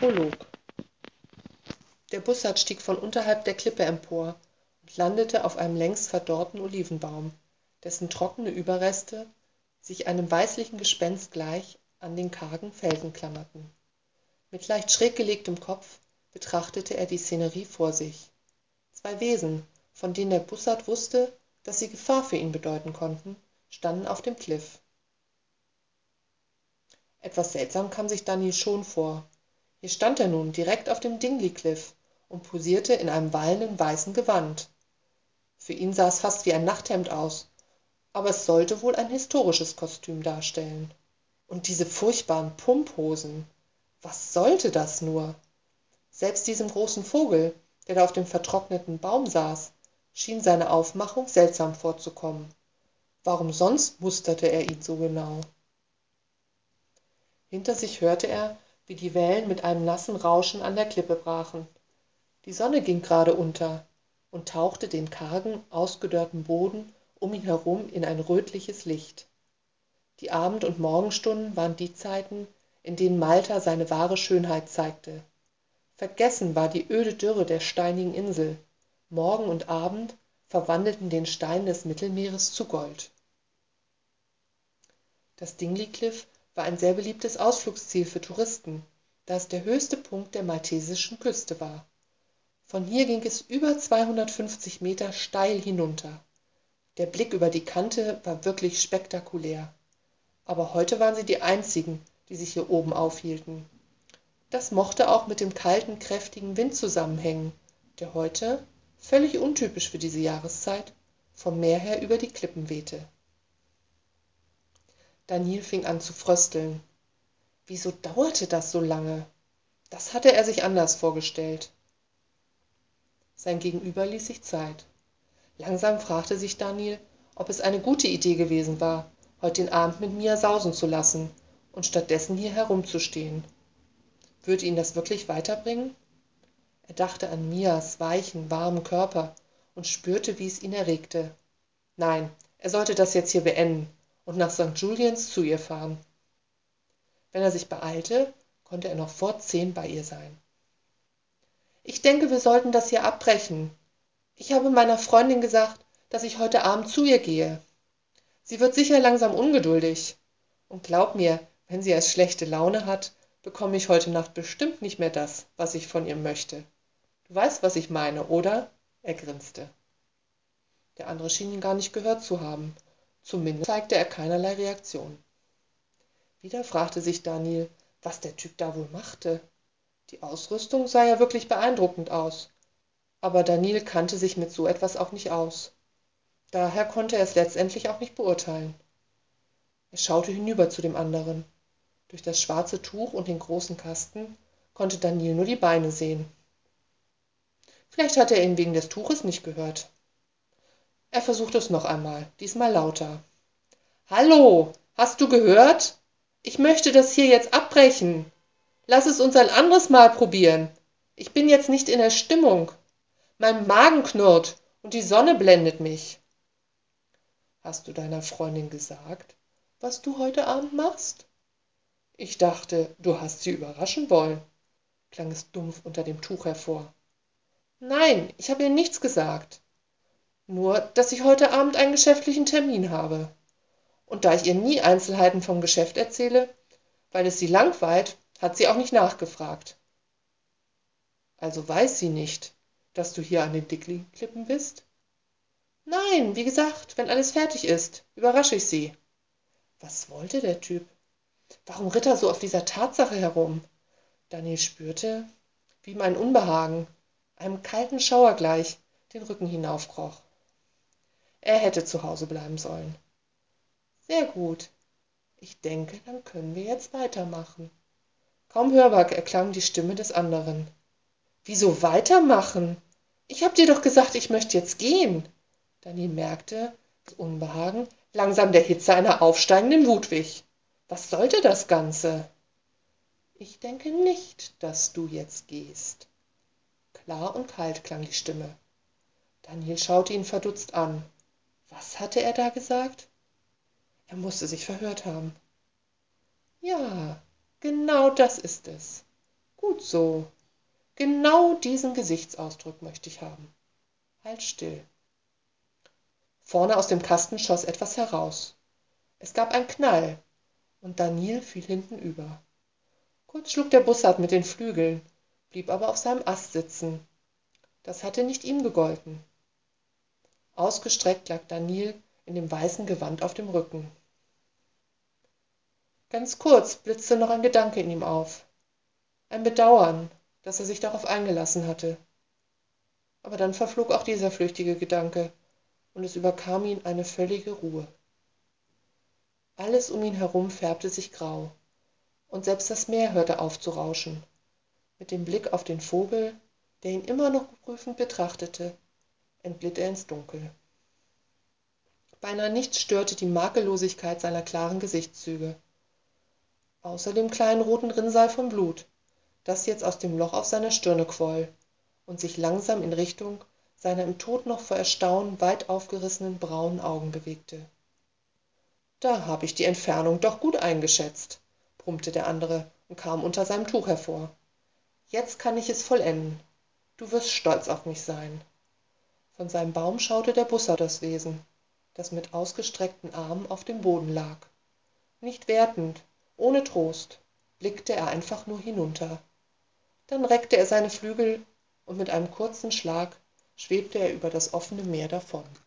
Prolog. Der Bussard stieg von unterhalb der Klippe empor und landete auf einem längst verdorrten Olivenbaum, dessen trockene Überreste sich einem weißlichen Gespenst gleich an den kargen Felsen klammerten. Mit leicht schräg gelegtem Kopf betrachtete er die Szenerie vor sich. Zwei Wesen, von denen der Bussard wusste, dass sie Gefahr für ihn bedeuten konnten, standen auf dem Kliff. Etwas seltsam kam sich Daniel schon vor. Hier stand er nun direkt auf dem Dingley-Cliff und posierte in einem wallenden weißen Gewand. Für ihn sah es fast wie ein Nachthemd aus, aber es sollte wohl ein historisches Kostüm darstellen. Und diese furchtbaren Pumphosen. Was sollte das nur? Selbst diesem großen Vogel, der da auf dem vertrockneten Baum saß, schien seine Aufmachung seltsam vorzukommen. Warum sonst musterte er ihn so genau? Hinter sich hörte er, wie die Wellen mit einem nassen Rauschen an der Klippe brachen. Die Sonne ging gerade unter und tauchte den kargen, ausgedörrten Boden um ihn herum in ein rötliches Licht. Die Abend- und Morgenstunden waren die Zeiten, in denen Malta seine wahre Schönheit zeigte. Vergessen war die öde Dürre der steinigen Insel. Morgen und Abend verwandelten den Stein des Mittelmeeres zu Gold. Das Dingley-Cliff war ein sehr beliebtes Ausflugsziel für Touristen, da es der höchste Punkt der maltesischen Küste war. Von hier ging es über 250 Meter steil hinunter. Der Blick über die Kante war wirklich spektakulär. Aber heute waren sie die einzigen, die sich hier oben aufhielten. Das mochte auch mit dem kalten, kräftigen Wind zusammenhängen, der heute, völlig untypisch für diese Jahreszeit, vom Meer her über die Klippen wehte. Daniel fing an zu frösteln. Wieso dauerte das so lange? Das hatte er sich anders vorgestellt. Sein Gegenüber ließ sich Zeit. Langsam fragte sich Daniel, ob es eine gute Idee gewesen war, heute den Abend mit Mia sausen zu lassen und stattdessen hier herumzustehen. Würde ihn das wirklich weiterbringen? Er dachte an Mias weichen, warmen Körper und spürte, wie es ihn erregte. Nein, er sollte das jetzt hier beenden und nach St. Julians zu ihr fahren. Wenn er sich beeilte, konnte er noch vor 10 bei ihr sein. »Ich denke, wir sollten das hier abbrechen. Ich habe meiner Freundin gesagt, dass ich heute Abend zu ihr gehe. Sie wird sicher langsam ungeduldig. Und glaub mir, wenn sie erst schlechte Laune hat, bekomme ich heute Nacht bestimmt nicht mehr das, was ich von ihr möchte. Du weißt, was ich meine, oder?« Er grinste. Der andere schien ihn gar nicht gehört zu haben. Zumindest zeigte er keinerlei Reaktion. Wieder fragte sich Daniel, was der Typ da wohl machte. Die Ausrüstung sah ja wirklich beeindruckend aus. Aber Daniel kannte sich mit so etwas auch nicht aus. Daher konnte er es letztendlich auch nicht beurteilen. Er schaute hinüber zu dem anderen. Durch das schwarze Tuch und den großen Kasten konnte Daniel nur die Beine sehen. Vielleicht hatte er ihn wegen des Tuches nicht gehört. Er versuchte es noch einmal, diesmal lauter. »Hallo, hast du gehört? Ich möchte das hier jetzt abbrechen. Lass es uns ein anderes Mal probieren. Ich bin jetzt nicht in der Stimmung. Mein Magen knurrt und die Sonne blendet mich.« »Hast du deiner Freundin gesagt, was du heute Abend machst?« »Ich dachte, du hast sie überraschen wollen«, klang es dumpf unter dem Tuch hervor. »Nein, ich habe ihr nichts gesagt. Nur, dass ich heute Abend einen geschäftlichen Termin habe. Und da ich ihr nie Einzelheiten vom Geschäft erzähle, weil es sie langweilt, hat sie auch nicht nachgefragt.« »Also weiß sie nicht, dass du hier an den Dingley-Klippen bist?« »Nein, wie gesagt, wenn alles fertig ist, überrasche ich sie.« Was wollte der Typ? Warum ritt er so auf dieser Tatsache herum? Daniel spürte, wie ihm ein Unbehagen, einem kalten Schauer gleich, den Rücken hinaufkroch. Er hätte zu Hause bleiben sollen. »Sehr gut. Ich denke, dann können wir jetzt weitermachen.« Kaum hörbar erklang die Stimme des anderen. »Wieso weitermachen? Ich habe dir doch gesagt, ich möchte jetzt gehen.« Daniel merkte, das Unbehagen langsam der Hitze einer aufsteigenden Wut wich. Was sollte das Ganze? »Ich denke nicht, dass du jetzt gehst.« Klar und kalt klang die Stimme. Daniel schaute ihn verdutzt an. Was hatte er da gesagt? Er musste sich verhört haben. »Ja, genau das ist es. Gut so. Genau diesen Gesichtsausdruck möchte ich haben. Halt still. Vorne aus dem Kasten schoss etwas heraus. Es gab einen Knall, und Daniel fiel hinten über. Kurz schlug der Bussard mit den Flügeln, blieb aber auf seinem Ast sitzen. Das hatte nicht ihm gegolten. Ausgestreckt lag Daniel in dem weißen Gewand auf dem Rücken. Ganz kurz blitzte noch ein Gedanke in ihm auf. Ein Bedauern, dass er sich darauf eingelassen hatte. Aber dann verflog auch dieser flüchtige Gedanke, und es überkam ihn eine völlige Ruhe. Alles um ihn herum färbte sich grau, und selbst das Meer hörte auf zu rauschen. Mit dem Blick auf den Vogel, der ihn immer noch prüfend betrachtete, entglitt er ins Dunkel. Beinahe nichts störte die Makellosigkeit seiner klaren Gesichtszüge, außer dem kleinen roten Rinnsal von Blut, das jetzt aus dem Loch auf seiner Stirne quoll und sich langsam in Richtung seiner im Tod noch vor Erstaunen weit aufgerissenen braunen Augen bewegte. »Da habe ich die Entfernung doch gut eingeschätzt«, brummte der andere und kam unter seinem Tuch hervor. »Jetzt kann ich es vollenden. Du wirst stolz auf mich sein.« Von seinem Baum schaute der Bussard das Wesen, das mit ausgestreckten Armen auf dem Boden lag. Nicht wertend, ohne Trost, blickte er einfach nur hinunter. Dann reckte er seine Flügel, und mit einem kurzen Schlag schwebte er über das offene Meer davon.